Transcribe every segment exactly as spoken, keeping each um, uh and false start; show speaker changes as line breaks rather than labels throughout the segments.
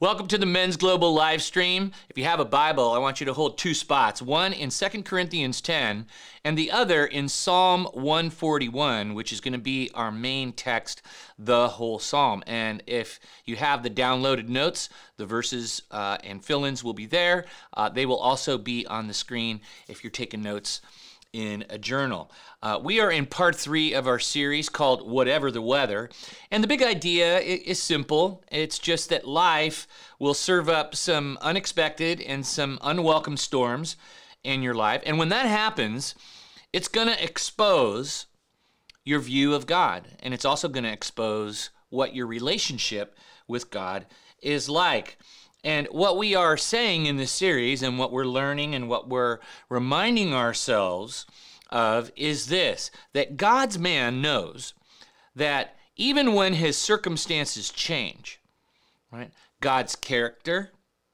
Welcome to the Men's Global live stream. If you have a Bible, I want you to hold two spots, one in Second Corinthians ten and the other in Psalm one forty-one, which is going to be our main text, the whole psalm. And if you have the downloaded notes, the verses uh, and fill-ins will be there. Uh, they will also be on the screen if you're taking notes in a journal. Uh, we are in part three of our series called Whatever the Weather. And the big idea is simple. It's just that life will serve up some unexpected and some unwelcome storms in your life. And when that happens, it's going to expose your view of God. And it's also going to expose what your relationship with God is like. And what we are saying in this series and what we're learning and what we're reminding ourselves of is this, that God's man knows that even when his circumstances change, right, God's character,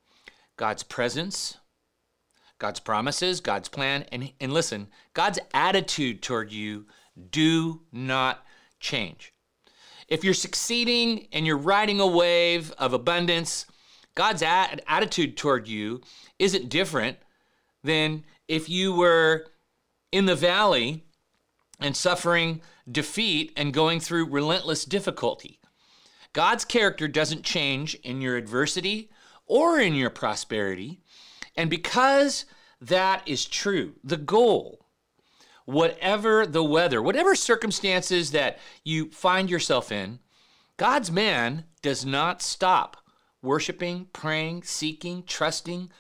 God's presence, God's promises, God's plan, and, and listen, God's attitude toward you do not change. If you're succeeding and you're riding a wave of abundance, God's a- attitude toward you isn't different than if you were in the valley and suffering defeat and going through relentless difficulty. God's character doesn't change in your adversity or in your prosperity. And because that is true, the goal, whatever the weather, whatever circumstances that you find yourself in, God's man does not stop worshiping, praying, seeking, trusting,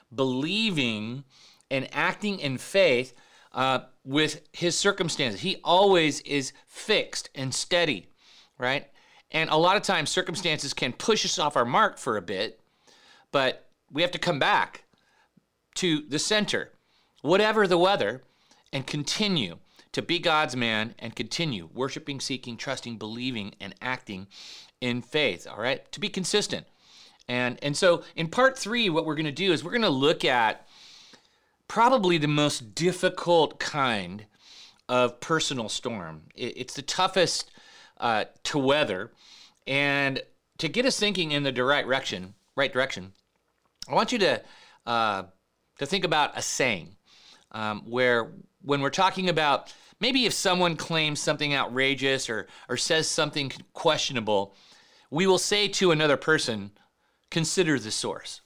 believing, and acting in faith uh, with his circumstances. He always is fixed and steady, right? And a lot of times circumstances can push us off our mark for a bit, but we have to come back to the center, whatever the weather, and continue to be God's man and continue worshiping, seeking, trusting, believing, and acting in faith, all right? To be consistent. And and so in part three, what we're going to do is we're going to look at probably the most difficult kind of personal storm. It, it's the toughest uh, to weather. And to get us thinking in the direct direction, right direction, I want you to uh, to think about a saying um, where when we're talking about maybe if someone claims something outrageous or or says something questionable, we will say to another person, consider the source,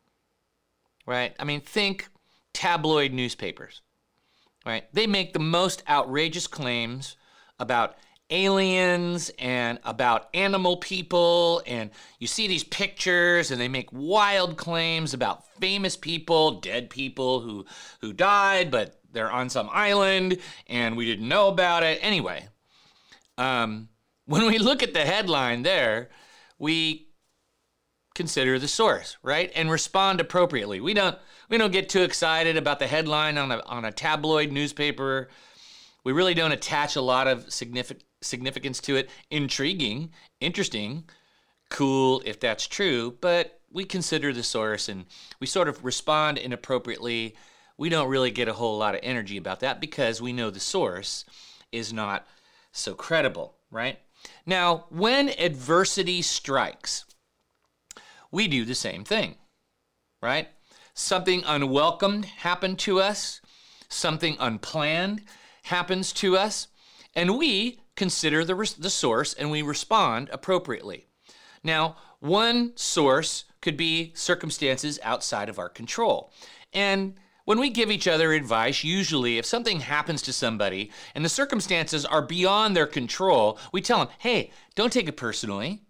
right? I mean, think tabloid newspapers, right? They make the most outrageous claims about aliens and about animal people, and you see these pictures and they make wild claims about famous people, dead people who, who died, but they're on some island and we didn't know about it. Anyway, um, when we look at the headline there, we consider the source, right? And respond appropriately. We don't we don't get too excited about the headline on a on a tabloid newspaper. We really don't attach a lot of significant significance to it. Intriguing, interesting, cool if that's true, but we consider the source and we sort of respond inappropriately. We don't really get a whole lot of energy about that because we know the source is not so credible, right? Now, when adversity strikes, we do the same thing, right? Something unwelcome happened to us, something unplanned happens to us, and we consider the, the source and we respond appropriately. Now, one source could be circumstances outside of our control. And when we give each other advice, usually if something happens to somebody and the circumstances are beyond their control, we tell them, hey, don't take it personally.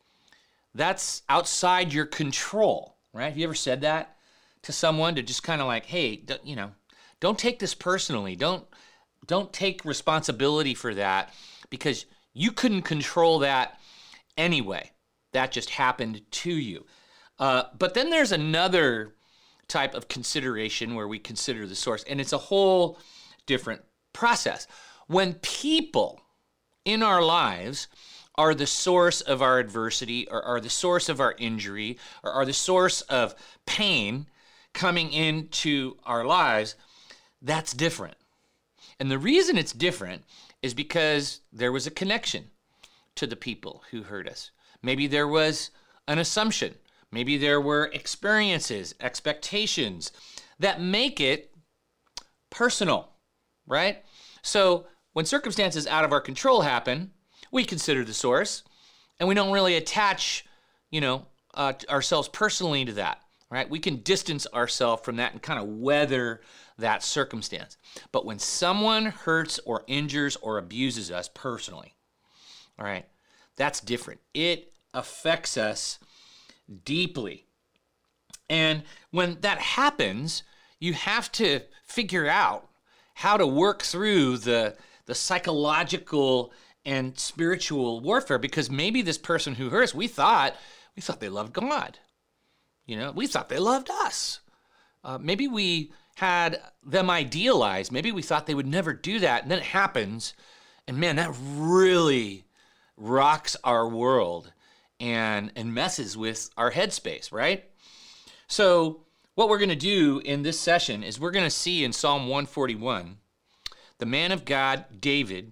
That's outside your control, right? Have you ever said that to someone, to just kind of like, hey, you know, don't take this personally. Don't don't take responsibility for that because you couldn't control that anyway. That just happened to you. Uh, but then there's another type of consideration where we consider the source, and it's a whole different process. When people in our lives are the source of our adversity or are the source of our injury or are the source of pain coming into our lives, that's different. And the reason it's different is because there was a connection to the people who hurt us. Maybe there was an assumption. Maybe there were experiences, expectations that make it personal, right? So when circumstances out of our control happen, we consider the source, and we don't really attach, you know, uh, ourselves personally to that, right? We can distance ourselves from that and kind of weather that circumstance. But when someone hurts or injures or abuses us personally, all right, that's different. It affects us deeply. And when that happens, you have to figure out how to work through the, the psychological and spiritual warfare, because maybe this person who hurt us, we thought, we thought they loved God. You know, we thought they loved us. Uh, maybe we had them idealized. Maybe we thought they would never do that. And then it happens. And man, that really rocks our world and, and messes with our headspace, right? So what we're going to do in this session is we're going to see in Psalm one forty-one, the man of God, David,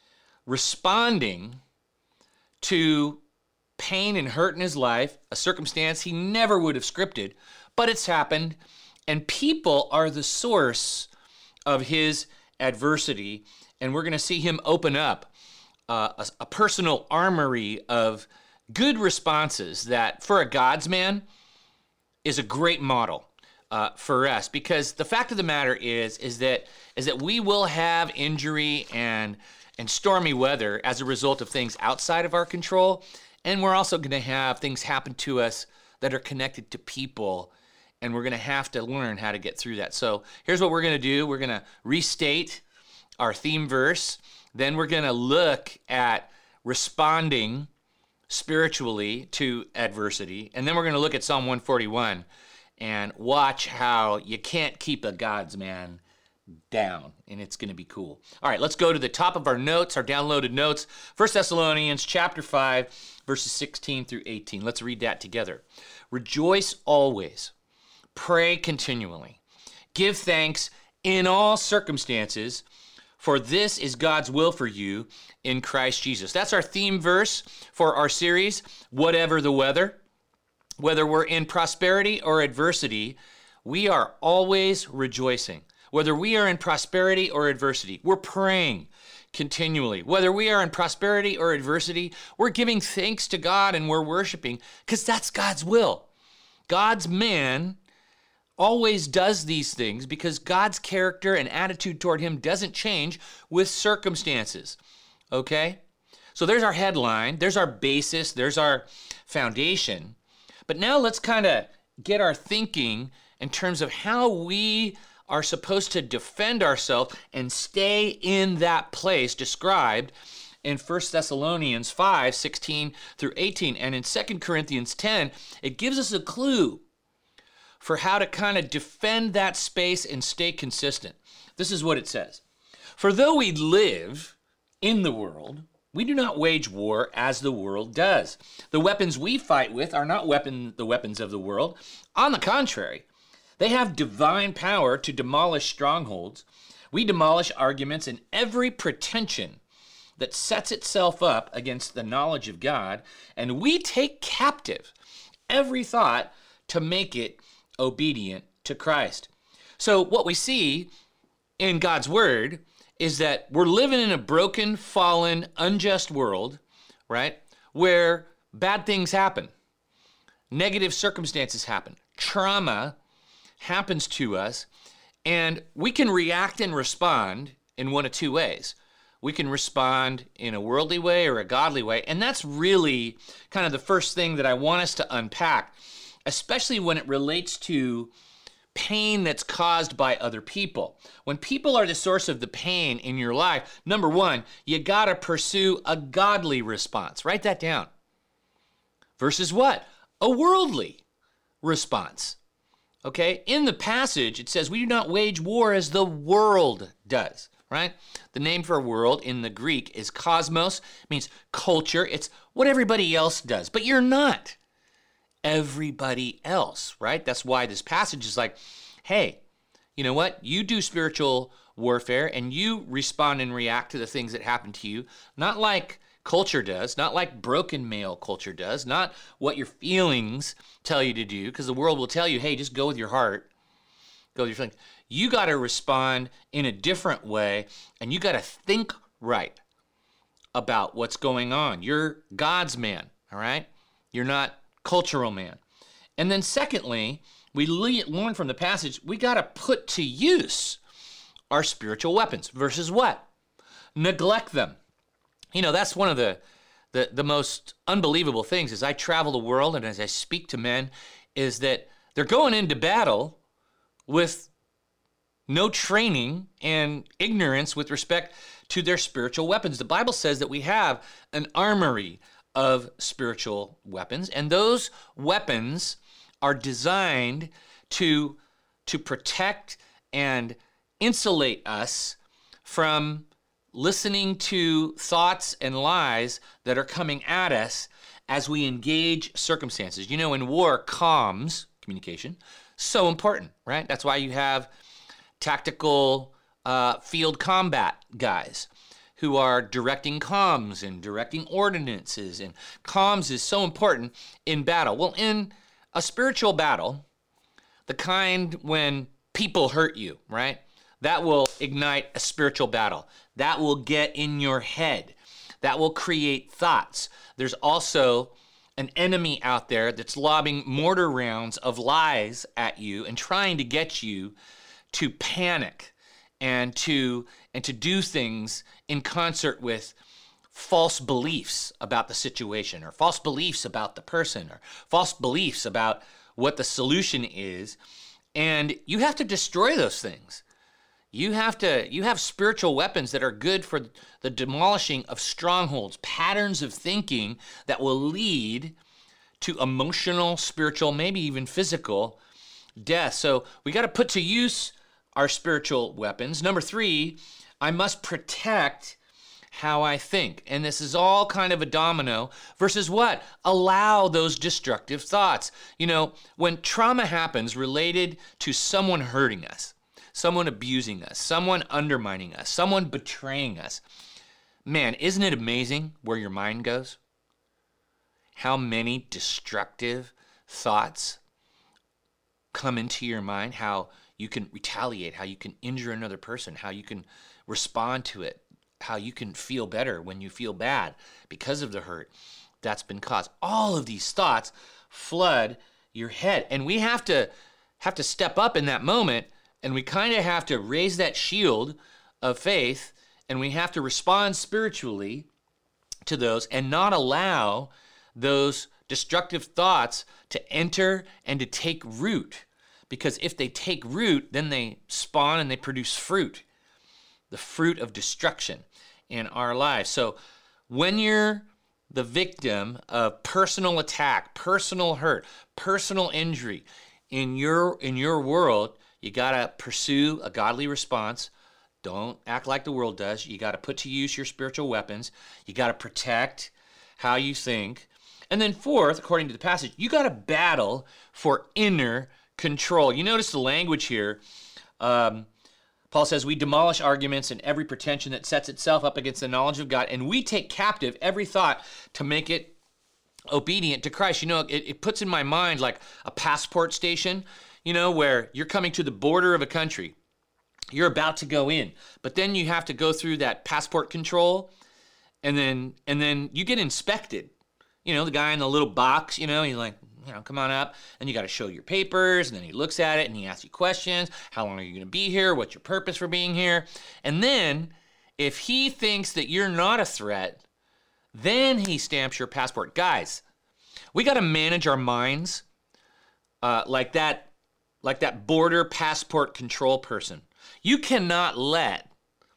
responding to pain and hurt in his life, a circumstance he never would have scripted, but it's happened, and people are the source of his adversity, and we're going to see him open up uh, a, a personal armory of good responses that, for a God's man, is a great model uh, for us. Because the fact of the matter is, is that is that we will have injury and and stormy weather as a result of things outside of our control, and we're also going to have things happen to us that are connected to people, and we're going to have to learn how to get through that. So here's what we're going to do. We're going to restate our theme verse. Then we're going to look at responding spiritually to adversity. And then we're going to look at Psalm one forty-one and watch how you can't keep a God's man down, and it's going to be cool. All right, let's go to the top of our notes, our downloaded notes. First Thessalonians chapter five, verses sixteen through eighteen. Let's read that together. Rejoice always, pray continually, give thanks in all circumstances, for this is God's will for you in Christ Jesus. That's our theme verse for our series, Whatever the Weather. Whether we're in prosperity or adversity, we are always rejoicing. Whether we are in prosperity or adversity, we're praying continually. Whether we are in prosperity or adversity, we're giving thanks to God and we're worshiping, because that's God's will. God's man always does these things because God's character and attitude toward him doesn't change with circumstances. Okay? So there's our headline, there's our basis, there's our foundation. But now let's kind of get our thinking in terms of how we are supposed to defend ourselves and stay in that place described in First Thessalonians five, sixteen through eighteen. And in Second Corinthians ten, it gives us a clue for how to kind of defend that space and stay consistent. This is what it says. For though we live in the world, we do not wage war as the world does. The weapons we fight with are not weapon, the weapons of the world. On the contrary, they have divine power to demolish strongholds. We demolish arguments and every pretension that sets itself up against the knowledge of God, and we take captive every thought to make it obedient to Christ. So what we see in God's word is that we're living in a broken, fallen, unjust world, right, where bad things happen, negative circumstances happen, trauma happens to us, and we can react and respond in one of two ways. We can respond in a worldly way or a godly way, and that's really kind of the first thing that I want us to unpack, especially when it relates to pain that's caused by other people. When people are the source of the pain in your life, number one, you gotta pursue a godly response. Write that down. Versus what? A worldly response. Okay? In the passage, it says, we do not wage war as the world does, right? The name for world in the Greek is cosmos. It means culture. It's what everybody else does. But you're not everybody else, right? That's why this passage is like, hey, you know what? You do spiritual warfare and you respond and react to the things that happen to you, not like culture does, not like broken male culture does, not what your feelings tell you to do, because the world will tell you, hey, just go with your heart, go with your feelings. You got to respond in a different way, and you got to think right about what's going on. You're God's man, all right? You're not cultural man. And then secondly, we learn from the passage, we got to put to use our spiritual weapons versus what? Neglect them. You know, that's one of the, the, the most unbelievable things as I travel the world and as I speak to men is that they're going into battle with no training and ignorance with respect to their spiritual weapons. The Bible says that we have an armory of spiritual weapons, and those weapons are designed to, to protect and insulate us from listening to thoughts and lies that are coming at us as we engage circumstances. You know, in war, comms, communication, so important, right? That's why you have tactical uh, field combat guys who are directing comms and directing ordinances, and comms is so important in battle. Well, in a spiritual battle, the kind when people hurt you, right? That will ignite a spiritual battle. That will get in your head. That will create thoughts. There's also an enemy out there that's lobbing mortar rounds of lies at you and trying to get you to panic and to and to do things in concert with false beliefs about the situation, or false beliefs about the person, or false beliefs about what the solution is. And you have to destroy those things. You have to, you have spiritual weapons that are good for the demolishing of strongholds, patterns of thinking that will lead to emotional, spiritual, maybe even physical death. So we got to put to use our spiritual weapons. Number three, I must protect how I think. And this is all kind of a domino versus what? Allow those destructive thoughts. You know, when trauma happens related to someone hurting us, someone abusing us, someone undermining us, someone betraying us, man, isn't it amazing where your mind goes? How many destructive thoughts come into your mind, how you can retaliate, how you can injure another person, how you can respond to it, how you can feel better when you feel bad because of the hurt that's been caused. All of these thoughts flood your head, and we have to have to step up in that moment, and we kind of have to raise that shield of faith, and we have to respond spiritually to those and not allow those destructive thoughts to enter and to take root. Because if they take root, then they spawn and they produce fruit, the fruit of destruction in our lives. So when you're the victim of personal attack, personal hurt, personal injury in your in your world, you got to pursue a godly response. Don't act like the world does. You got to put to use your spiritual weapons. You got to protect how you think. And then fourth, according to the passage, you got to battle for inner control. You notice the language here. Um, Paul says, we demolish arguments and every pretension that sets itself up against the knowledge of God, and we take captive every thought to make it obedient to Christ. You know, it, it puts in my mind like a passport station, you know, where you're coming to the border of a country. You're about to go in, but then you have to go through that passport control, and then and then you get inspected. You know, the guy in the little box, you know, he's like, you know, come on up, and you got to show your papers, and then he looks at it, and he asks you questions. How long are you going to be here? What's your purpose for being here? And then, if he thinks that you're not a threat, then he stamps your passport. Guys, we got to manage our minds uh, like that, like that border passport control person. You cannot let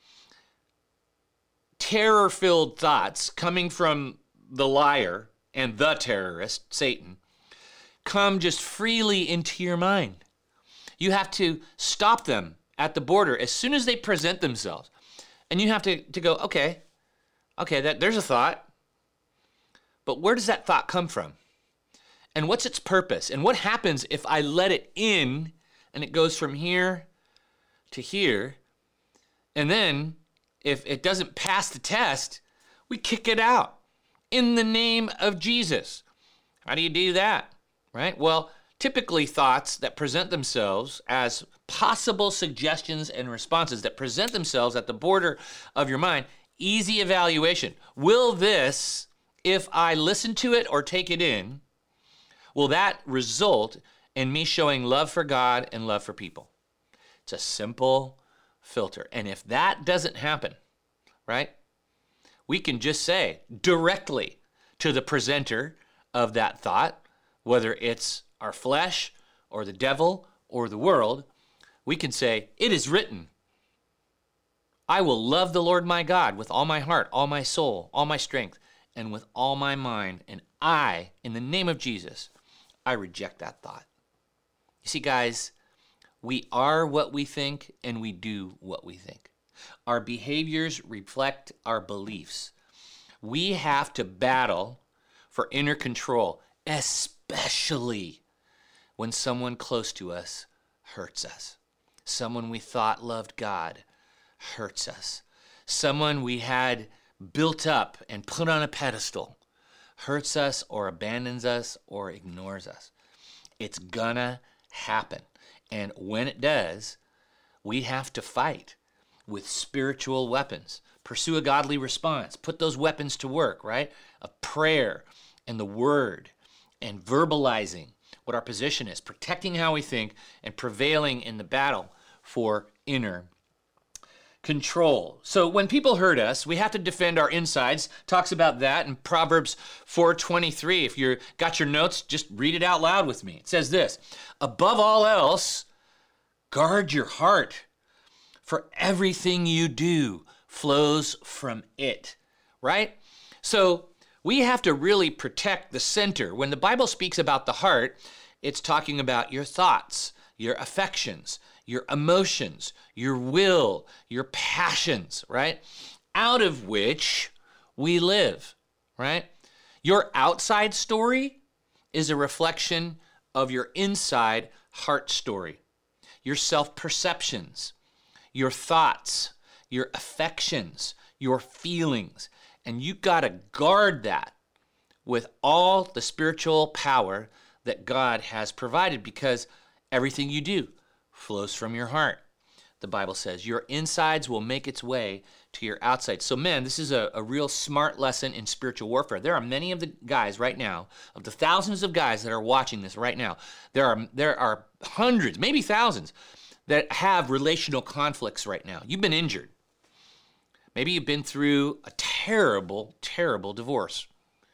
terror-filled thoughts coming from the liar and the terrorist, Satan, come just freely into your mind. You have to stop them at the border as soon as they present themselves. And you have to, to go, okay, okay, that, there's a thought, but where does that thought come from? And what's its purpose? And what happens if I let it in and it goes from here to here? And then if it doesn't pass the test, we kick it out. in the name of Jesus. How do you do that, right? Well, typically thoughts that present themselves as possible suggestions and responses that present themselves at the border of your mind, easy evaluation. Will this, if I listen to it or take it in, will that result in me showing love for God and love for people? It's a simple filter. And if that doesn't happen, right, we can just say directly to the presenter of that thought, whether it's our flesh or the devil or the world, we can say, it is written, I will love the Lord my God with all my heart, all my soul, all my strength, and with all my mind. And I, in the name of Jesus, I reject that thought. You see, guys, we are what we think and we do what we think. Our behaviors reflect our beliefs. We have to battle for inner control, especially when someone close to us hurts us. Someone we thought loved God hurts us. Someone we had built up and put on a pedestal hurts us or abandons us or ignores us. It's gonna happen. And when it does, we have to fight with spiritual weapons. Pursue a godly response. Put those weapons to work, right? Of prayer and the word and verbalizing what our position is, protecting how we think, and prevailing in the battle for inner control. So when people hurt us, we have to defend our insides. Talks about that in Proverbs four twenty-three. If you got your notes, just read it out loud with me. It says this, above all else, guard your heart, for everything you do flows from it, right? So we have to really protect the center. When the Bible speaks about the heart, it's talking about your thoughts, your affections, your emotions, your will, your passions, right? Out of which we live, right? Your outside story is a reflection of your inside heart story. Your self-perceptions, your thoughts, your affections, your feelings. And you got to guard that with all the spiritual power that God has provided, because everything you do flows from your heart. The Bible says your insides will make its way to your outside. So men, this is a, a real smart lesson in spiritual warfare. There are many of the guys right now, of the thousands of guys that are watching this right now, there are there are hundreds, maybe thousands, that have relational conflicts right now. You've been injured. Maybe you've been through a terrible, terrible divorce.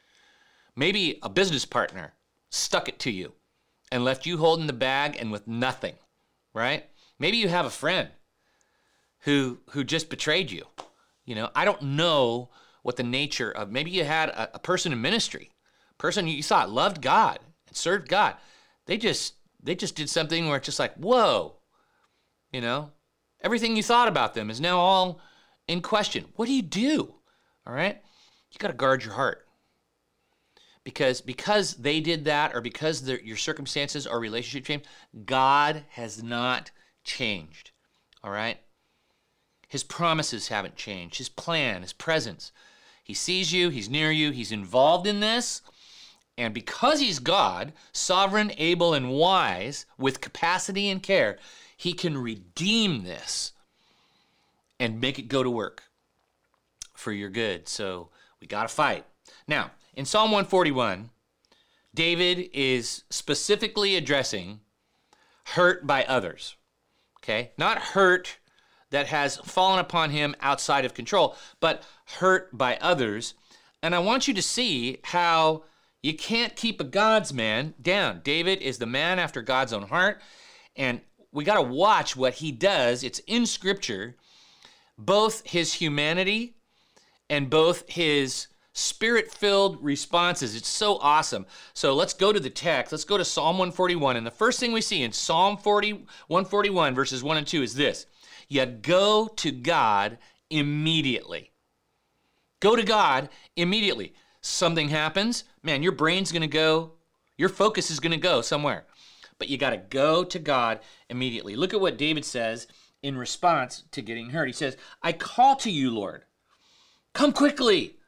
Maybe a business partner stuck it to you and left you holding the bag and with nothing, right? Maybe you have a friend who who just betrayed you. You know, I don't know what the nature of, maybe you had a, a person in ministry, a person you thought loved God and served God. They just they just did something where it's just like, whoa, you know, everything you thought about them is now all in question. What do you do? All right? You got to guard your heart. Because because they did that, or because your circumstances or relationship changed, God has not changed. All right? His promises haven't changed. His plan, his presence. He sees you. He's near you. He's involved in this. And because he's God, sovereign, able, and wise, with capacity and care, he can redeem this and make it go to work for your good. So we got to fight. Now, in Psalm one forty-one, David is specifically addressing hurt by others, okay? Not hurt that has fallen upon him outside of control, but hurt by others. And I want you to see how you can't keep a God's man down. David is the man after God's own heart, and we got to watch what he does. It's in Scripture, both his humanity and both his Spirit-filled responses. It's so awesome. So let's go to the text. Let's go to Psalm one forty-one. And the first thing we see in Psalm one forty-one, verses one and two is this. You go to God immediately. Go to God immediately. Something happens, man, your brain's going to go, your focus is going to go somewhere. But you got to go to God immediately. Look at what David says in response to getting hurt. He says, I call to you, Lord. Come quickly.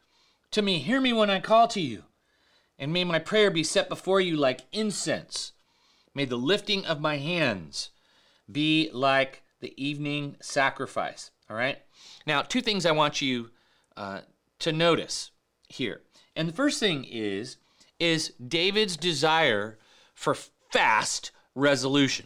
to me. Hear me when I call to you. And may my prayer be set before you like incense. May the lifting of my hands be like the evening sacrifice. All right? Now, two things I want you uh, to notice here. And the first thing is, is David's desire for fast resolution.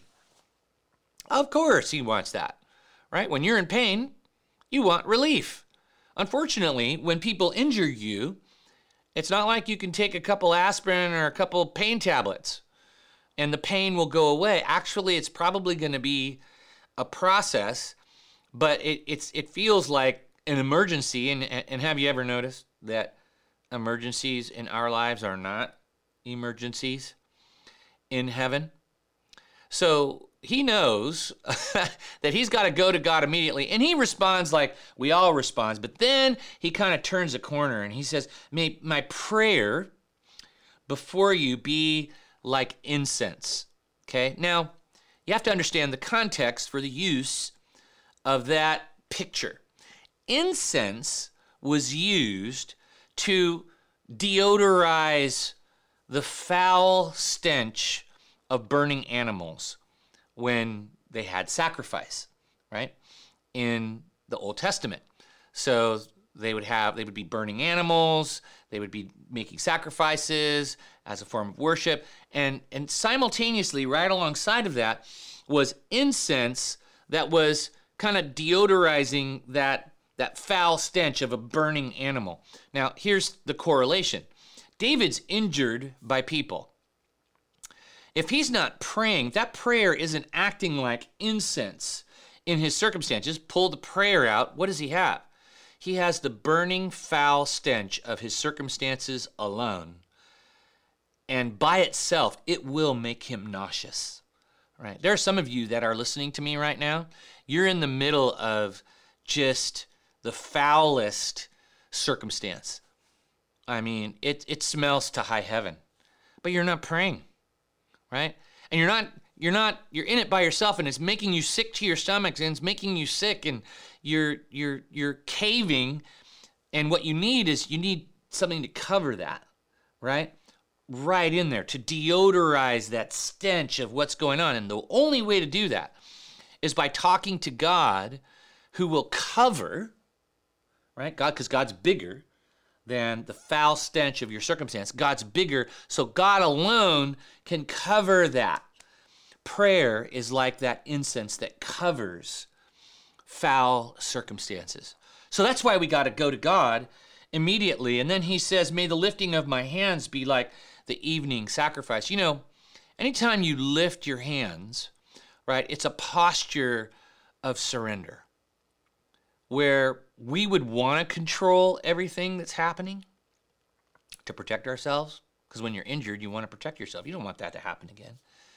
Of course he wants that, right? When you're in pain, you want relief. Unfortunately, when people injure you, it's not like you can take a couple aspirin or a couple pain tablets and the pain will go away. Actually, it's probably going to be a process, but it, it's, it feels like an emergency. And, and have you ever noticed that emergencies in our lives are not emergencies in heaven? So he knows that he's got to go to God immediately. And he responds like we all respond. But then he kind of turns a corner and he says, may my prayer before you be like incense. Okay? Now, you have to understand the context for the use of that picture. Incense was used to deodorize the foul stench of burning animals when they had sacrifice, right? In the Old Testament. So they would have, they would be burning animals, they would be making sacrifices as a form of worship, and, and simultaneously, right alongside of that, was incense that was kind of deodorizing that, that foul stench of a burning animal. Now, here's the correlation. David's injured by people. If he's not praying, that prayer isn't acting like incense in his circumstances. Pull the prayer out. What does he have? He has the burning foul stench of his circumstances alone. And by itself, it will make him nauseous. Right? There are some of you that are listening to me right now. You're in the middle of just the foulest circumstance. I mean, it, it smells to high heaven. But you're not praying. Right? And you're not, you're not, you're in it by yourself, and it's making you sick to your stomachs, and it's making you sick, and you're, you're, you're caving. And what you need is you need something to cover that, right? Right in there to deodorize that stench of what's going on. And the only way to do that is by talking to God, who will cover, right? God, because God's bigger than the foul stench of your circumstance. God's bigger, so God alone can cover that. Prayer is like that incense that covers foul circumstances. So that's why we got to go to God immediately. And then he says, may the lifting of my hands be like the evening sacrifice. You know, anytime you lift your hands, right, it's a posture of surrender, where we would want to control everything that's happening to protect ourselves. Because when you're injured, you want to protect yourself. You don't want that to happen again.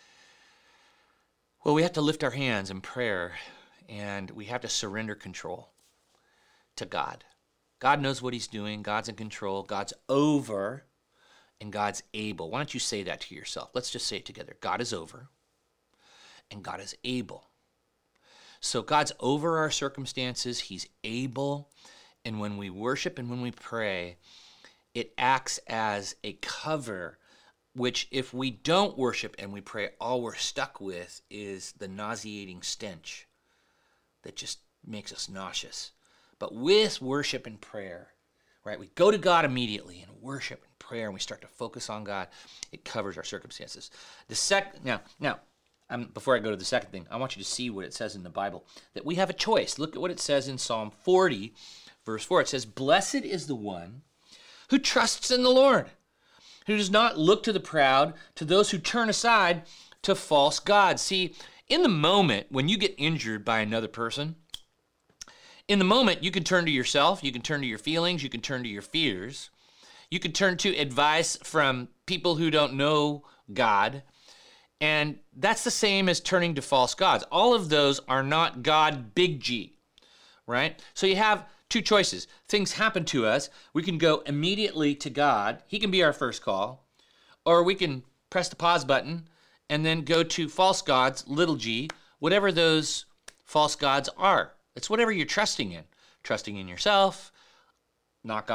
Well, we have to lift our hands in prayer, and we have to surrender control to God. God knows what he's doing. God's in control. God's over, and God's able. Why don't you say that to yourself? Let's just say it together. God is over, and God is able. So God's over our circumstances. He's able. And when we worship and when we pray, it acts as a cover, which if we don't worship and we pray, all we're stuck with is the nauseating stench that just makes us nauseous. But with worship and prayer, right, we go to God immediately in worship and prayer, and we start to focus on God. It covers our circumstances. The sec now, now, Um, before I go to the second thing, I want you to see what it says in the Bible, that we have a choice. Look at what it says in Psalm forty, verse four. It says, blessed is the one who trusts in the Lord, who does not look to the proud, to those who turn aside to false gods. See, in the moment when you get injured by another person, in the moment you can turn to yourself, you can turn to your feelings, you can turn to your fears, you can turn to advice from people who don't know God. And that's the same as turning to false gods. All of those are not God, big G, right? So you have two choices. Things happen to us. We can go immediately to God. He can be our first call. Or we can press the pause button and then go to false gods, little g, whatever those false gods are. It's whatever you're trusting in. Trusting in yourself, not God.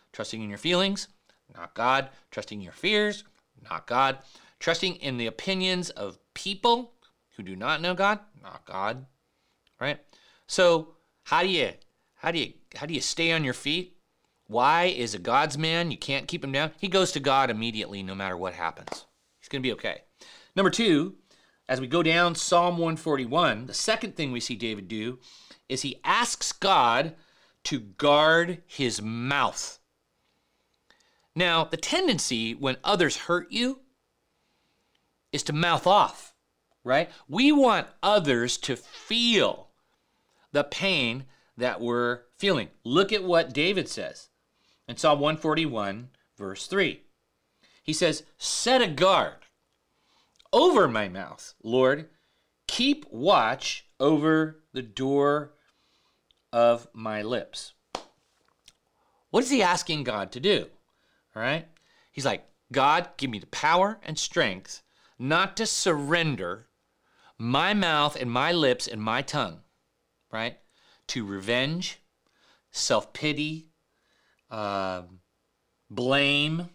Trusting in your feelings, not God. Trusting in your fears, not God. Trusting in the opinions of people who do not know God, not God. Right? So how do you how do you how do you stay on your feet? Why is a God's man? You can't keep him down. He goes to God immediately no matter what happens. He's going to be okay. Number two, as we go down Psalm one forty-one, the second thing we see David do is he asks God to guard his mouth. Now, the tendency when others hurt you is to mouth off, right? We want others to feel the pain that we're feeling. Look at what David says in Psalm one forty-one, verse three. He says, set a guard over my mouth, Lord. Keep watch over the door of my lips. What is he asking God to do? All right? He's like, God, give me the power and strength not to surrender my mouth and my lips and my tongue, right, to revenge, self-pity, uh, blame,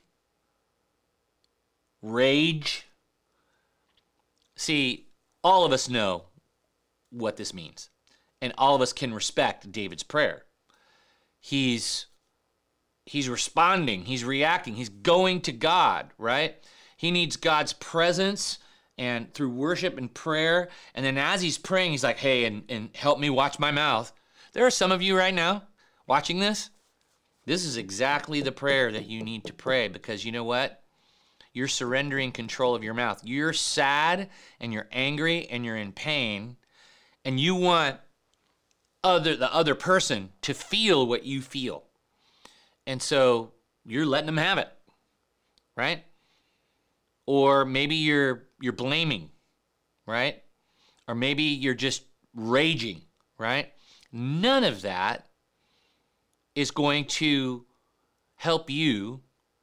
rage. See, all of us know what this means, and all of us can respect David's prayer. He's he's responding, he's reacting, he's going to God, right? He needs God's presence and through worship and prayer. And then as he's praying, he's like, hey, and, and help me watch my mouth. There are some of you right now watching this. This is exactly the prayer that you need to pray, because you know what? You're surrendering control of your mouth. You're sad and you're angry and you're in pain, and you want other the other person to feel what you feel. And so you're letting them have it, right? Or maybe you're you're blaming, right? Or maybe you're just raging, right? None of that is going to help you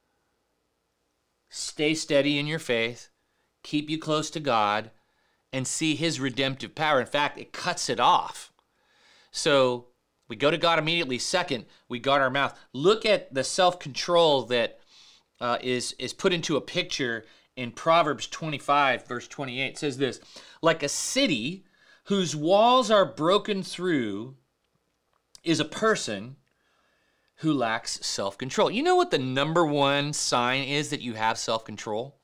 stay steady in your faith, keep you close to God, and see his redemptive power. In fact, it cuts it off. So we go to God immediately. Second, we guard our mouth. Look at the self-control that uh, is, is put into a picture in Proverbs twenty-five, verse twenty-eight. It says this, like a city whose walls are broken through is a person who lacks self-control. You know what the number one sign is that you have self-control?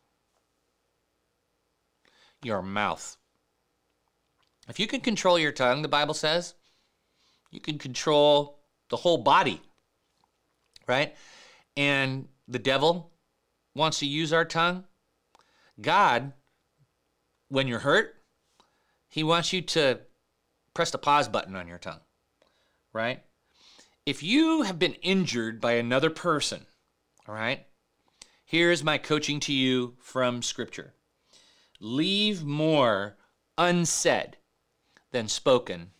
Your mouth. If you can control your tongue, the Bible says, you can control the whole body, right? And the devil wants to use our tongue. God, when you're hurt, he wants you to press the pause button on your tongue, right? If you have been injured by another person, all right, here's my coaching to you from Scripture. Leave more unsaid than spoken,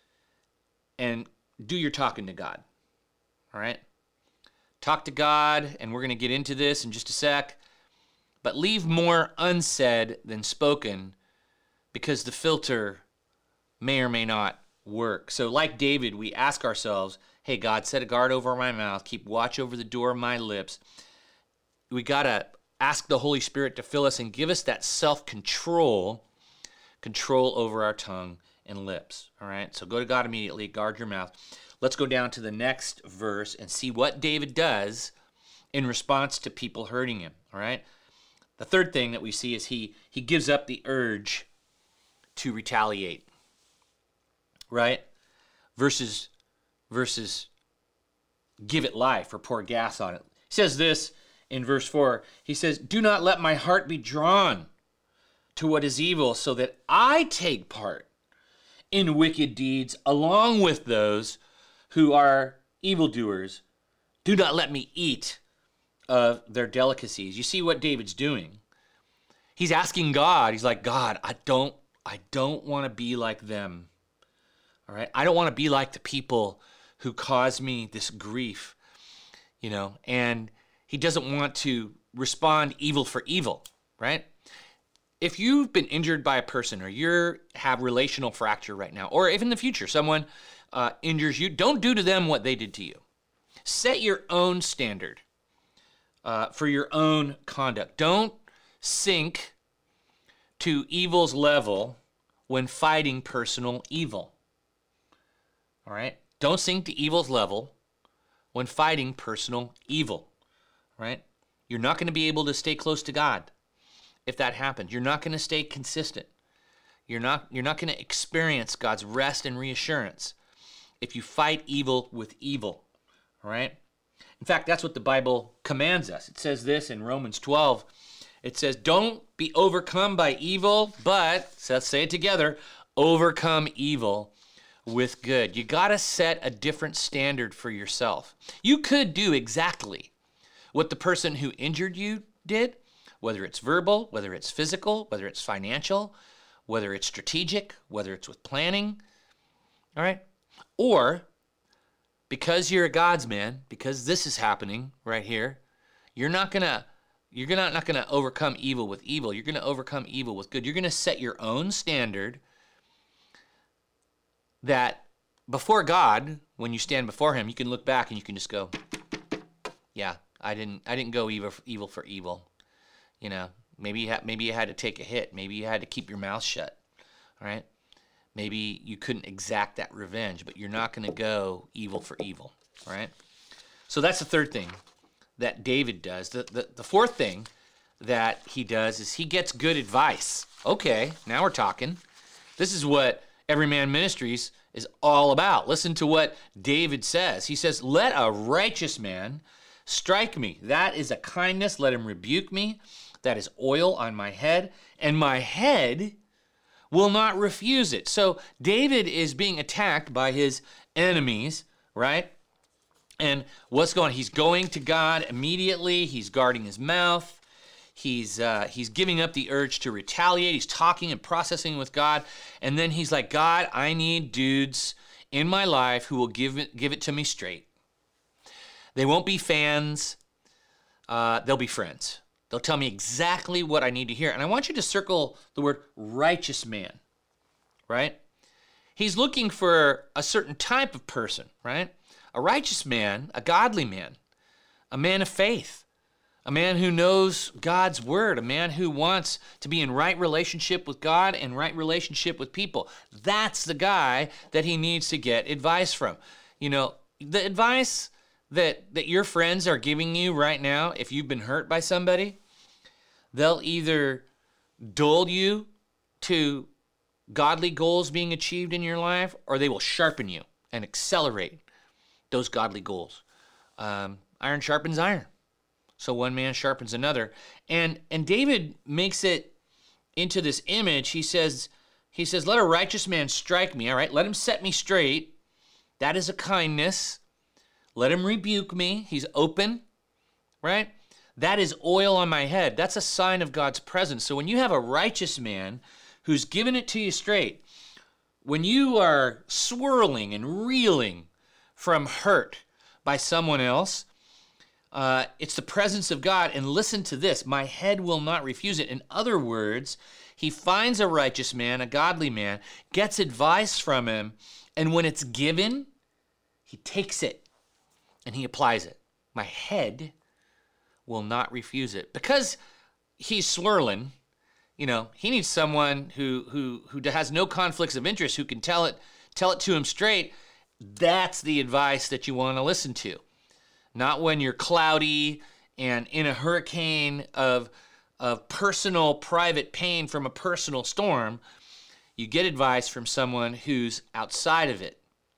and do your talking to God, all right? Talk to God, and we're going to get into this in just a sec, but leave more unsaid than spoken, because the filter may or may not work. So like David, we ask ourselves, hey, God, set a guard over my mouth, keep watch over the door of my lips. We got to ask the Holy Spirit to fill us and give us that self-control, control over our tongue and lips, all right? So go to God immediately, guard your mouth. Let's go down to the next verse and see what David does in response to people hurting him, all right? The third thing that we see is he he gives up the urge to retaliate, right? Versus, versus give it life or pour gas on it. He says this in verse four. He says, do not let my heart be drawn to what is evil, so that I take part in wicked deeds along with those who are evildoers. Do not let me eat of their delicacies. You see what David's doing? He's asking God. He's like, God, I don't, I don't want to be like them. All right, I don't want to be like the people who cause me this grief, you know. And he doesn't want to respond evil for evil, right? If you've been injured by a person, or you have relational fracture right now, or if in the future someone uh, injures you, don't do to them what they did to you. set your own standard uh, for your own conduct. Don't sink to evil's level when fighting personal evil. All right? Don't sink to evil's level when fighting personal evil. All right? You're not going to be able to stay close to God if that happens. You're not going to stay consistent. You're not, you're not going to experience God's rest and reassurance if you fight evil with evil. All right? In fact, that's what the Bible commands us. It says this in Romans twelve. It says, don't be overcome by evil, but, let's say it together, overcome evil with good. You got to set a different standard for yourself. You could do exactly what the person who injured you did, whether it's verbal, whether it's physical, whether it's financial, whether it's strategic, whether it's with planning, all right? Or, because you're a God's man, because this is happening right here, you're not going to You're gonna, not going to overcome evil with evil. You're going to overcome evil with good. You're going to set your own standard that before God, when you stand before him, you can look back and you can just go, yeah, I didn't I didn't go evil for evil. For evil. You know, maybe you, ha- maybe you had to take a hit. Maybe you had to keep your mouth shut. All right? Maybe you couldn't exact that revenge, but you're not going to go evil for evil. All right? So that's the third thing that David does. The, the, the fourth thing that he does is he gets good advice. Okay, now we're talking. This is what Everyman Ministries is all about. Listen to what David says. He says, let a righteous man strike me. That is a kindness. Let him rebuke me. That is oil on my head, and my head will not refuse it. So David is being attacked by his enemies, right? And what's going on? He's going to God immediately. He's guarding his mouth. He's uh, he's giving up the urge to retaliate. He's talking and processing with God. And then he's like, God, I need dudes in my life who will give it, give it to me straight. They won't be fans. Uh, they'll be friends. They'll tell me exactly what I need to hear. And I want you to circle the word righteous man, right? He's looking for a certain type of person, right? A righteous man, a godly man, a man of faith, a man who knows God's word, a man who wants to be in right relationship with God and right relationship with people. That's the guy that he needs to get advice from. You know, the advice that, that your friends are giving you right now, if you've been hurt by somebody, they'll either dull you to godly goals being achieved in your life, or they will sharpen you and accelerate those godly goals. Um, iron sharpens iron. So one man sharpens another. And and David makes it into this image. He says, he says, let a righteous man strike me, all right? Let him set me straight. That is a kindness. Let him rebuke me. He's open, right? That is oil on my head. That's a sign of God's presence. So when you have a righteous man who's giving it to you straight, when you are swirling and reeling from hurt by someone else, uh, it's the presence of God. And listen to this, my head will not refuse it. In other words, he finds a righteous man, a godly man, gets advice from him, and when it's given, he takes it and he applies it. My head will not refuse it. Because he's swirling, you know, he needs someone who who who has no conflicts of interest, who can tell it tell it to him straight. That's the advice that you want to listen to. Not when you're cloudy and in a hurricane of of personal private pain from a personal storm. You get advice from someone who's outside of it,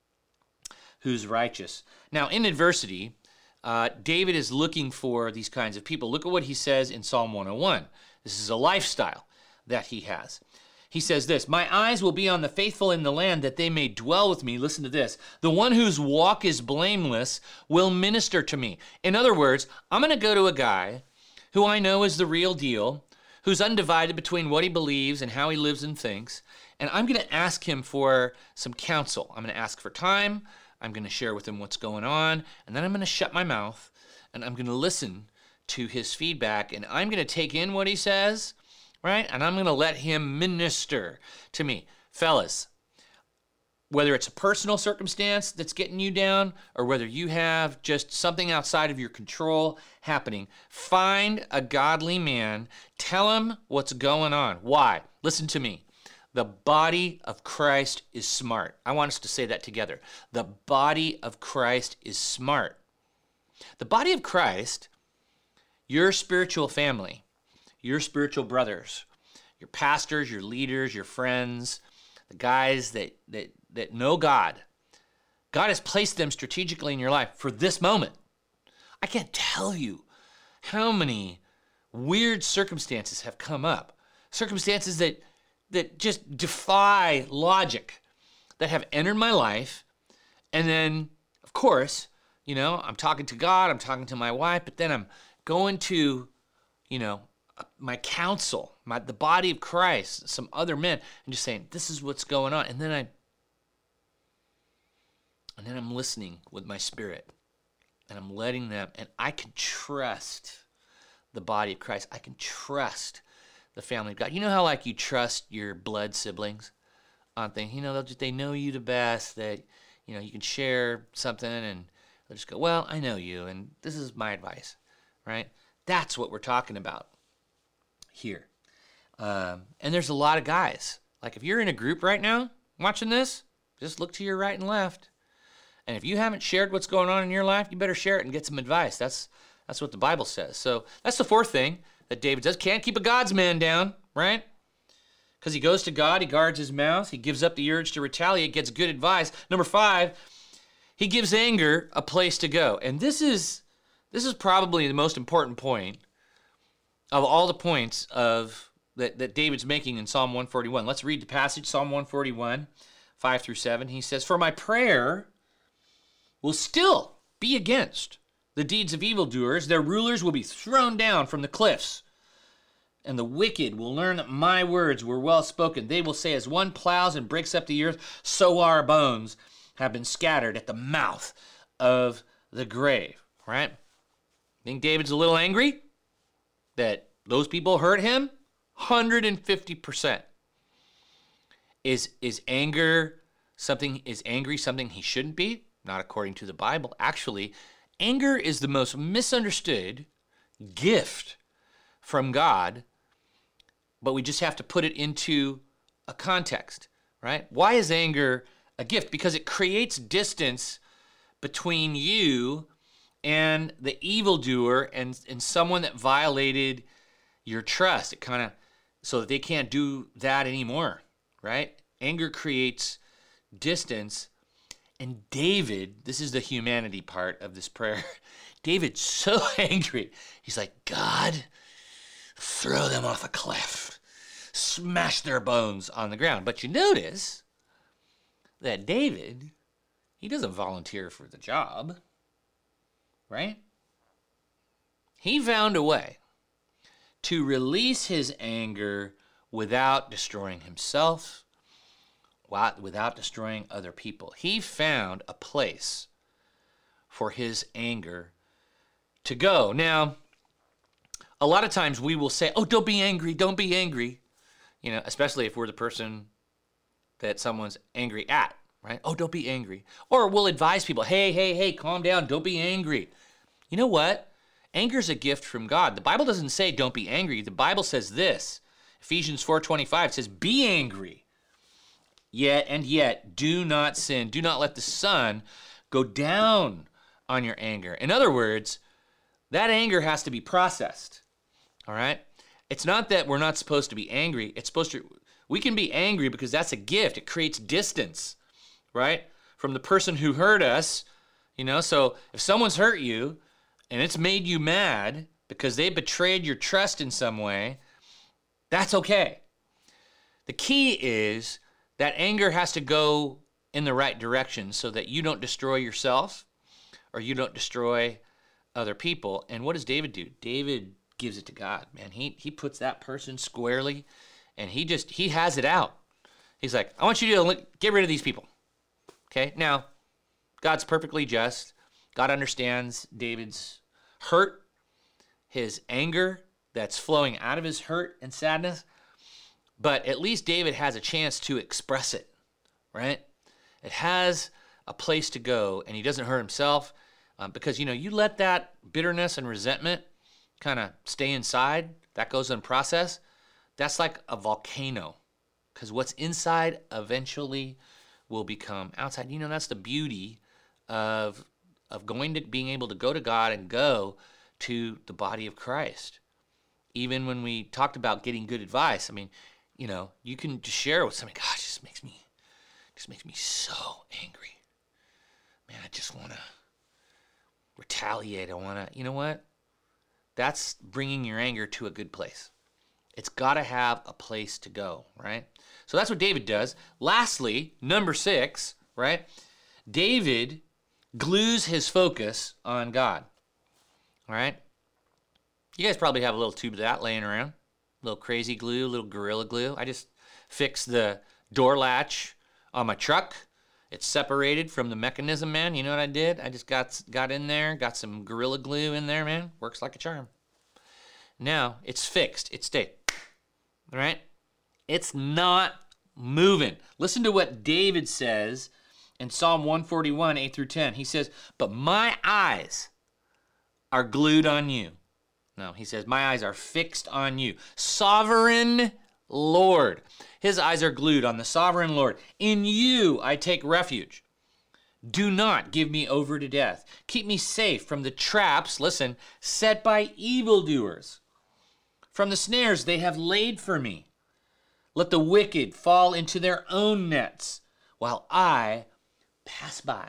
who's righteous. Now, in adversity, uh, David is looking for these kinds of people. Look at what he says in Psalm one oh one. This is a lifestyle that he has. He says this, my eyes will be on the faithful in the land that they may dwell with me. Listen to this. The one whose walk is blameless will minister to me. In other words, I'm going to go to a guy who I know is the real deal, who's undivided between what he believes and how he lives and thinks, and I'm going to ask him for some counsel. I'm going to ask for time. I'm going to share with him what's going on, and then I'm going to shut my mouth, and I'm going to listen to his feedback, and I'm going to take in what he says, right? And I'm going to let him minister to me. Fellas, whether it's a personal circumstance that's getting you down or whether you have just something outside of your control happening, find a godly man, tell him what's going on. Why? Listen to me. The body of Christ is smart. I want us to say that together. The body of Christ is smart. The body of Christ, your spiritual family, your spiritual brothers, your pastors, your leaders, your friends, the guys that, that, that know God, God has placed them strategically in your life for this moment. I can't tell you how many weird circumstances have come up, circumstances that that just defy logic, that have entered my life. And then, of course, you know, I'm talking to God, I'm talking to my wife, but then I'm going to, you know, my counsel, my, the body of Christ, some other men, and just saying, this is what's going on. And then I, and then I'm listening with my spirit, and I'm letting them, and I can trust the body of Christ. I can trust the family of God. You know how like you trust your blood siblings on things? You know, they'll just, they know you the best, that, you know, you can share something and they'll just go, well, I know you and this is my advice, right? That's what we're talking about here. Um, and there's a lot of guys. Like if you're in a group right now watching this, just look to your right and left. And if you haven't shared what's going on in your life, you better share it and get some advice. That's that's what the Bible says. So that's the fourth thing that David does. Can't keep a God's man down, right? Because he goes to God, he guards his mouth, he gives up the urge to retaliate, gets good advice. Number five, he gives anger a place to go. And this is this is probably the most important point of all the points of that, that David's making in Psalm one forty-one. Let's read the passage, Psalm one forty-one, five through seven. He says, "For my prayer will still be against the deeds of evildoers. Their rulers will be thrown down from the cliffs, and the wicked will learn that my words were well spoken. They will say, as one plows and breaks up the earth, so our bones have been scattered at the mouth of the grave." Right? Think David's a little angry that those people hurt him? one hundred fifty percent. Is, is anger something, is angry something he shouldn't be? Not according to the Bible. Actually, anger is the most misunderstood gift from God, but we just have to put it into a context, right? Why is anger a gift? Because it creates distance between you and the evildoer and, and someone that violated your trust. It kind of, so that they can't do that anymore, right? Anger creates distance. And David, this is the humanity part of this prayer. David's so angry. He's like, God, throw them off a cliff. Smash their bones on the ground. But you notice that David, he doesn't volunteer for the job, right? He found a way to release his anger without destroying himself, without destroying other people. He found a place for his anger to go. Now, a lot of times we will say, oh, don't be angry, don't be angry. You know, especially if we're the person that someone's angry at, right? Oh, don't be angry. Or we'll advise people, hey, hey, hey, calm down, don't be angry. You know what? Anger is a gift from God. The Bible doesn't say don't be angry. The Bible says this. Ephesians four twenty-five says, be angry. Yet and yet, do not sin. Do not let the sun go down on your anger. In other words, that anger has to be processed, all right? It's not that we're not supposed to be angry. It's supposed to, we can be angry because that's a gift. It creates distance, right? From the person who hurt us, you know? So if someone's hurt you and it's made you mad because they betrayed your trust in some way, that's okay. The key is that anger has to go in the right direction so that you don't destroy yourself or you don't destroy other people. And what does David do? David gives it to God, man. He he puts that person squarely, and he just, he has it out. He's like, I want you to look, get rid of these people. Okay? Now, God's perfectly just. God understands David's hurt, his anger that's flowing out of his hurt and sadness. But at least David has a chance to express it, right? It has a place to go, and he doesn't hurt himself um, because, you know, you let that bitterness and resentment kind of stay inside. That goes unprocessed. That's like a volcano, because what's inside eventually will become outside. You know, that's the beauty of of going to being able to go to God and go to the body of Christ. Even when we talked about getting good advice, I mean, you know, you can just share with somebody. Gosh, it just makes me, just makes me so angry. Man, I just want to retaliate. I want to, you know what? That's bringing your anger to a good place. It's got to have a place to go, right? So that's what David does. Lastly, number six, right? David glues his focus on God, all right? You guys probably have a little tube of that laying around, a little crazy glue, a little Gorilla Glue. I just fixed the door latch on my truck. It's separated from the mechanism, man. You know what I did? I just got got in there, got some Gorilla Glue in there, man. Works like a charm. Now, it's fixed. It stayed. All right? It's not moving. Listen to what David says in Psalm one forty-one, eight through ten. He says, but my eyes are glued on you. No, he says, my eyes are fixed on you. Sovereign Lord. His eyes are glued on the sovereign Lord. In you I take refuge. Do not give me over to death. Keep me safe from the traps, listen, set by evildoers, from the snares they have laid for me. Let the wicked fall into their own nets while I pass by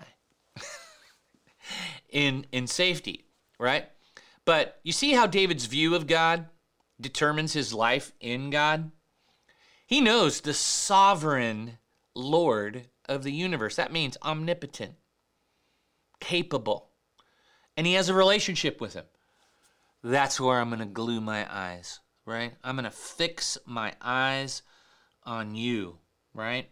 in, in safety, right? But you see how David's view of God determines his life in God? He knows the sovereign Lord of the universe. That means omnipotent, capable, and he has a relationship with him. That's where I'm going to glue my eyes, right? I'm going to fix my eyes on you, right?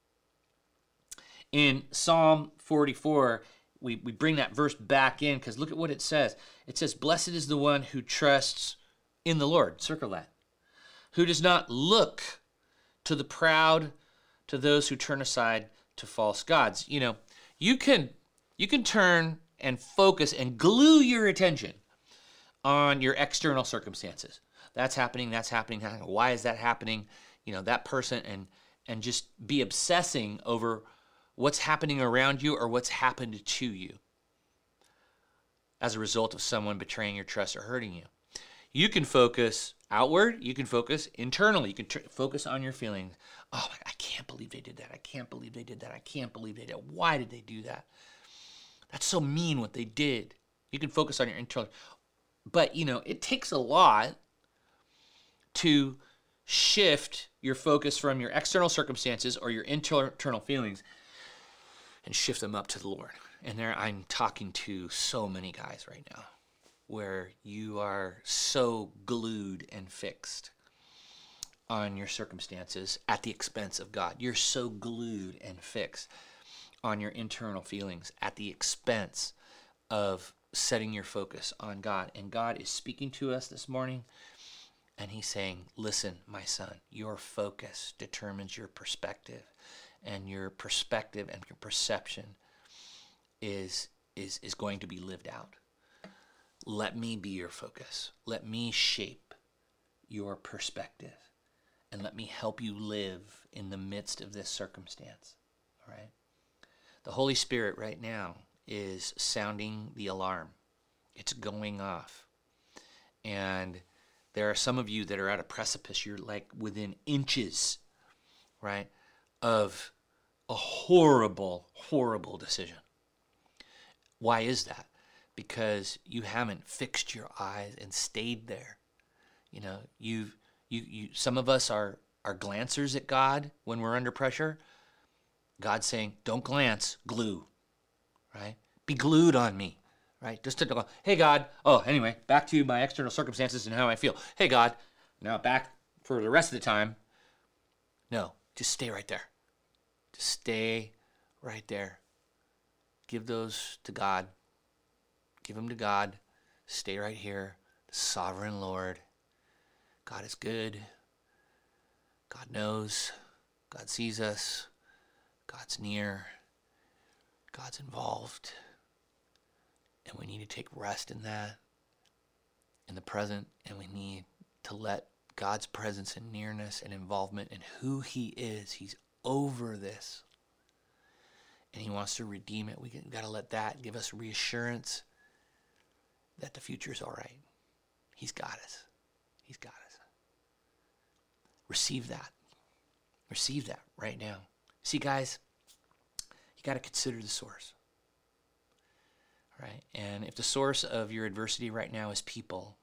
In Psalm forty-four, we, we bring that verse back in because look at what it says. It says, blessed is the one who trusts in the Lord. Circle that. Who does not look to the proud, to those who turn aside to false gods. You know, you can you can turn and focus and glue your attention on your external circumstances. That's happening, that's happening, why is that happening? You know, that person, and and just be obsessing over what's happening around you or what's happened to you as a result of someone betraying your trust or hurting you. You can focus outward, you can focus internally, you can tr- focus on your feelings. Oh, I can't believe they did that. I can't believe they did that. I can't believe they did. Why did they do that? That's so mean what they did. You can focus on your internal. But, you know, it takes a lot to shift your focus from your external circumstances or your internal feelings and shift them up to the Lord. And there I'm talking to so many guys right now where you are so glued and fixed on your circumstances at the expense of God. You're so glued and fixed on your internal feelings at the expense of setting your focus on God. And God is speaking to us this morning, and he's saying, listen, my son, your focus determines your perspective, and your perspective and your perception is, is, is going to be lived out. Let me be your focus. Let me shape your perspective, and let me help you live in the midst of this circumstance, all right? The Holy Spirit right now is sounding the alarm. It's going off. And there are some of you that are at a precipice. You're like within inches, right, of a horrible, horrible decision. Why is that? Because you haven't fixed your eyes and stayed there. You know, you've you you some of us are are glancers at God when we're under pressure. God's saying, don't glance, glue, right? Be glued on me, right? Just to go, hey, God, oh, anyway, back to my external circumstances and how I feel. Hey, God, now back for the rest of the time. No, just stay right there. Just stay right there. Give those to God. Give them to God. Stay right here. The sovereign Lord. God is good. God knows. God sees us. God's near. God's involved. And we need to take rest in that, in the present, and we need to let God's presence and nearness and involvement in who he is. He's over this. And he wants to redeem it. We got to let that give us reassurance that the future is all right. He's got us. He's got us. Receive that. Receive that right now. See, guys, you got to consider the source. All right? And if the source of your adversity right now is people,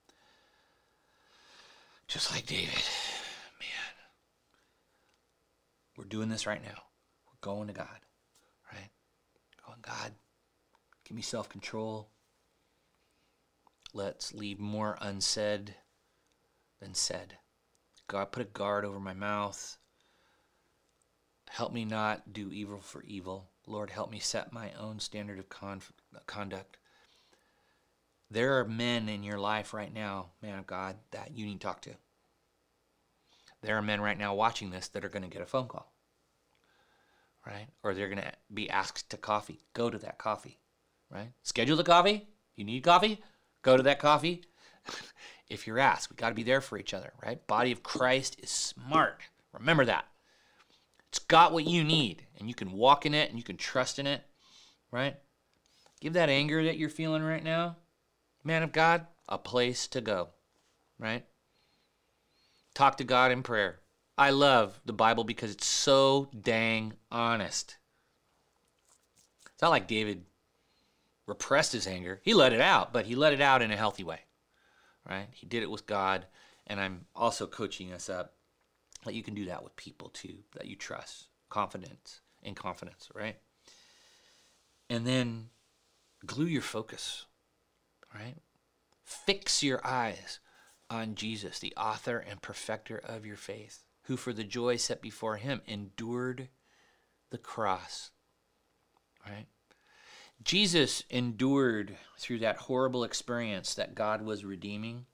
just like David, man, we're doing this right now. We're going to God, right? Going, God, give me self-control. Let's leave more unsaid than said. God, put a guard over my mouth. Help me not do evil for evil. Lord, help me set my own standard of con- conduct. There are men in your life right now, man of God, that you need to talk to. There are men right now watching this that are going to get a phone call, right? Or they're going to be asked to coffee. Go to that coffee, right? Schedule the coffee. You need coffee? Go to that coffee. If you're asked, we got to be there for each other, right? Body of Christ is smart. Remember that. It's got what you need, and you can walk in it, and you can trust in it, right? Give that anger that you're feeling right now, man of God, a place to go, right? Talk to God in prayer. I love the Bible because it's so dang honest. It's not like David repressed his anger. He let it out, but he let it out in a healthy way, right? He did it with God, and I'm also coaching us up that you can do that with people too, that you trust, confidence, in confidence, right? And then glue your focus, right? Fix your eyes on Jesus, the author and perfecter of your faith, who for the joy set before him endured the cross, right? Jesus endured through that horrible experience that God was redeeming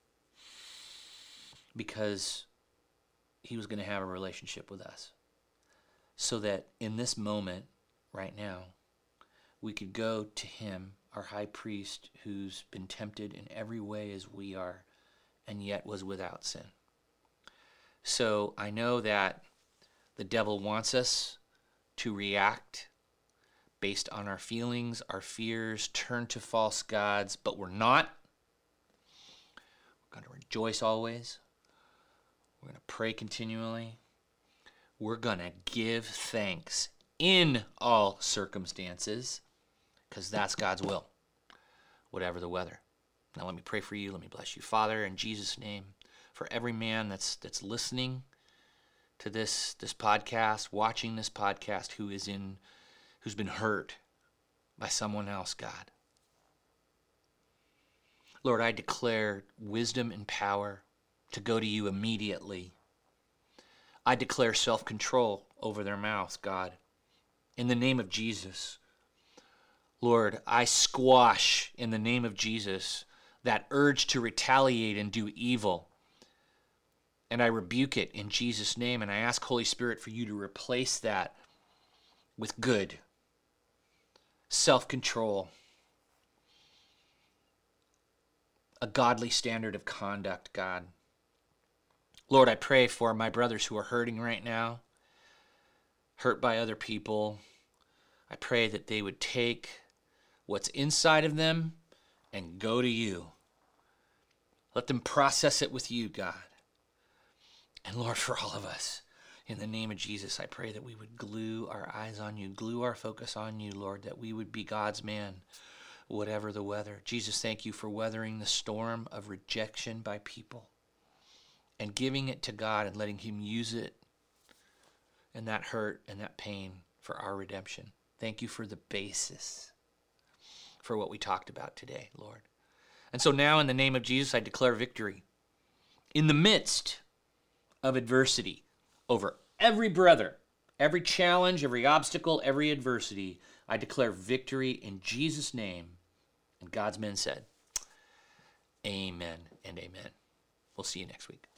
because he was going to have a relationship with us, so that in this moment right now, we could go to him, our high priest, who's been tempted in every way as we are, and yet was without sin. So I know that the devil wants us to react based on our feelings, our fears, turn to false gods, but we're not. We're going to rejoice always. We're going to pray continually. We're going to give thanks in all circumstances, because that's God's will, whatever the weather. Now let me pray for you. Let me bless you. Father, in Jesus' name, for every man that's that's listening to this this podcast, watching this podcast, who is in, who's been hurt by someone else, God. Lord, I declare wisdom and power to go to you immediately. I declare self-control over their mouths, God. In the name of Jesus, Lord, I squash in the name of Jesus that urge to retaliate and do evil. And I rebuke it in Jesus' name, and I ask, Holy Spirit, for you to replace that with good, self-control, a godly standard of conduct, God. Lord, I pray for my brothers who are hurting right now, hurt by other people. I pray that they would take what's inside of them and go to you. Let them process it with you, God. And Lord, for all of us, in the name of Jesus, I pray that we would glue our eyes on you, glue our focus on you, Lord, that we would be God's man, whatever the weather. Jesus, thank you for weathering the storm of rejection by people and giving it to God and letting him use it and that hurt and that pain for our redemption. Thank you for the basis for what we talked about today, Lord. And so now in the name of Jesus, I declare victory in the midst of adversity over every brother, every challenge, every obstacle, every adversity. I declare victory in Jesus' name. And God's men said, amen and amen. We'll see you next week.